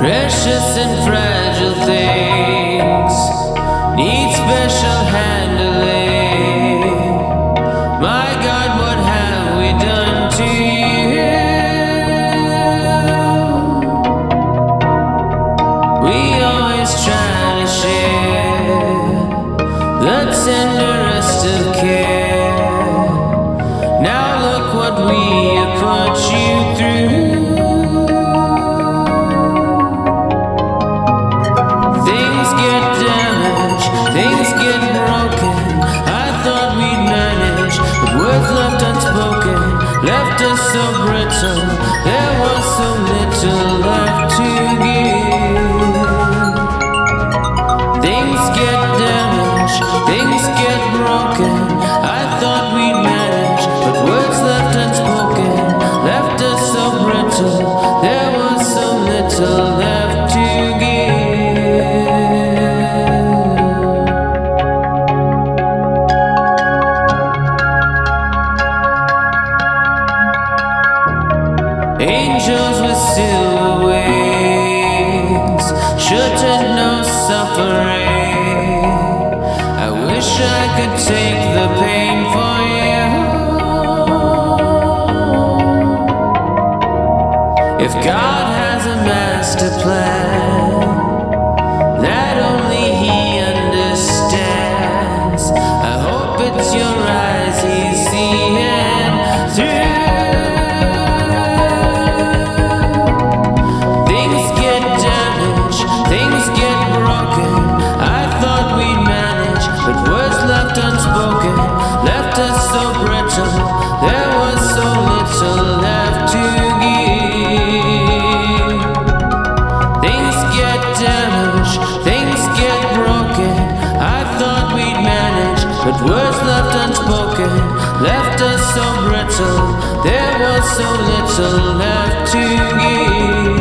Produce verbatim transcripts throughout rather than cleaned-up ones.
Precious and fragile things need special handling. My God, what have we done to you? We always try to share the tenderest of care. Now look what we have put you through. Things get broken, I thought we'd manage, but words left unspoken left us so brittle. There was so little left to give. Things get damaged, things get broken, I thought we'd manage, but words left unspoken left us so brittle. There was so little left to give. Angels with silver wings shouldn't know suffering. I wish I could take the pain for you. If God has a master plan that only He understands, I hope it's your eyes He's seeing through. Unspoken left us so brittle. There was so little left to give. Things get damaged, things get broken. I thought we'd manage, but words left unspoken left us so brittle. There was so little left to give.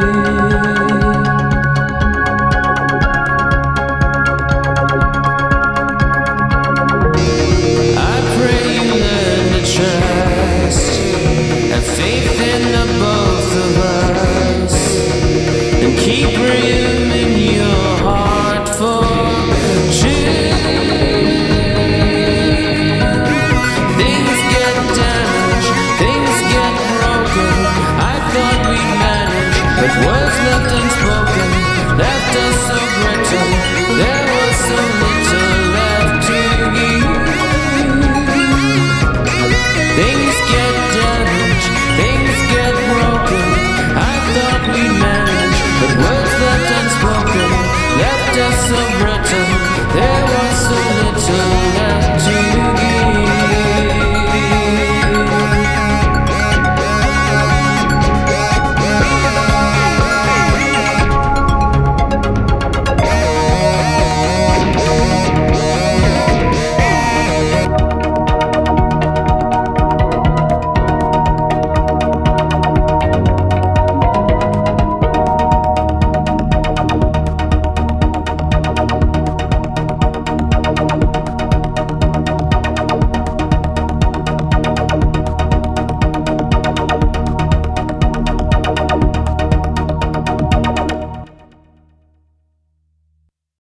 Faith in the both of us, and keep room in your heart for truth. Things get damaged, things get broken. I thought we'd manage, but words left unspoken